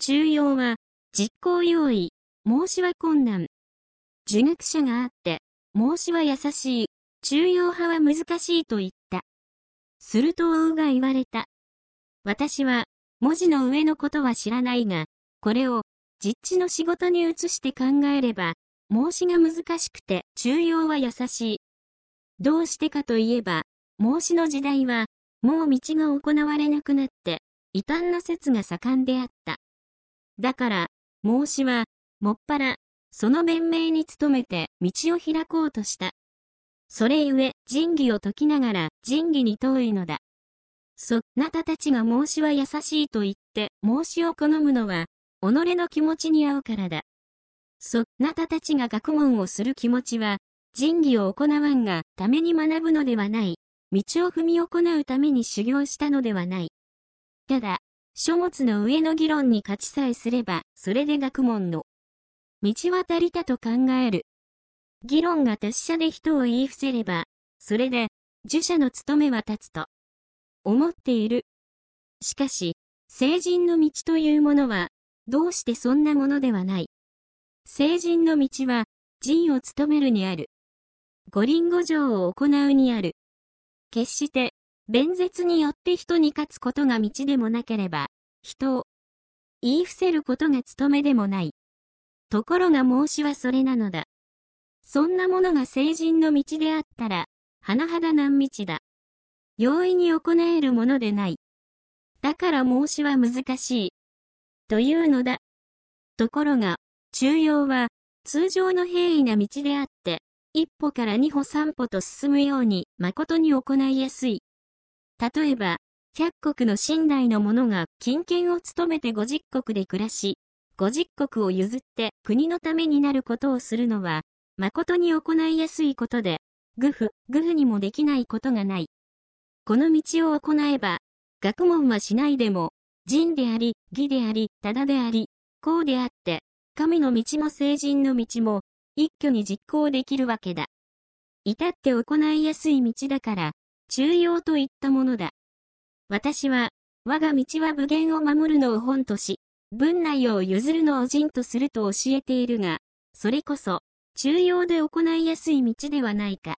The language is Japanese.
中庸は、実行容易、孟子は困難。儒学者があって、孟子は優しい、中庸派は難しいと言った。すると王が言われた。私は、文字の上のことは知らないが、これを、実地の仕事に移して考えれば、孟子が難しくて中庸は優しい。どうしてかといえば、孟子の時代は、もう道が行われなくなって、異端の説が盛んであった。だから、孟子は、もっぱら、その弁明に努めて道を開こうとした。それゆえ、仁義を解きながら仁義に遠いのだ。そなたたちが孟子は優しいと言って、孟子を好むのは、己の気持ちに合うからだ。そなたたちが学問をする気持ちは、仁義を行わんがために学ぶのではない。道を踏み行うために修行したのではない。ただ、書物の上の議論に勝ちさえすれば、それで学問の道は足りたと考える。議論が達者で人を言い伏せれば、それで、儒者の務めは立つと思っている。しかし、聖人の道というものは、どうしてそんなものではない。聖人の道は、仁を務めるにある。五輪五条を行うにある。決して、弁舌によって人に勝つことが道でもなければ、人を言い伏せることが務めでもない。ところが孟子はそれなのだ。そんなものが聖人の道であったら、甚だ難道だ。容易に行えるものでない。だから孟子は難しい。というのだ。ところが、中庸は、通常の平易な道であって、一歩から二歩三歩と進むように誠に行いやすい。例えば、100石の寝台の者が金権を務めて50石で暮らし、50石を譲って国のためになることをするのは、誠に行いやすいことで、愚夫にもできないことがない。この道を行えば、学問はしないでも、仁であり、義であり、忠であり、公であって、神の道も聖人の道も、一挙に実行できるわけだ。至って行いやすい道だから、中庸といったものだ。私は、我が道は武言を守るのを本とし、文内を譲るのを仁とすると教えているが、それこそ、中庸で行いやすい道ではないか。